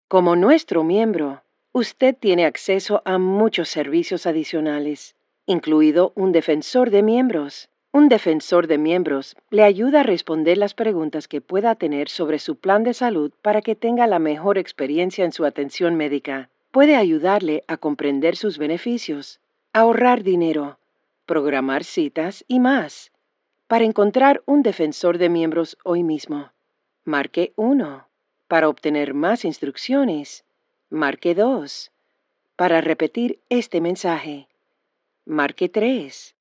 Como nuestro miembro, usted tiene acceso a muchos servicios adicionales, incluido un defensor de miembros. Un defensor de miembros le ayuda a responder las preguntas que pueda tener sobre su plan de salud para que tenga la mejor experiencia en su atención médica. Puede ayudarle a comprender sus beneficios, ahorrar dinero, programar citas y más. Para encontrar un defensor de miembros hoy mismo, marque 1. Para obtener más instrucciones, marque 2. Para repetir este mensaje, marque 3.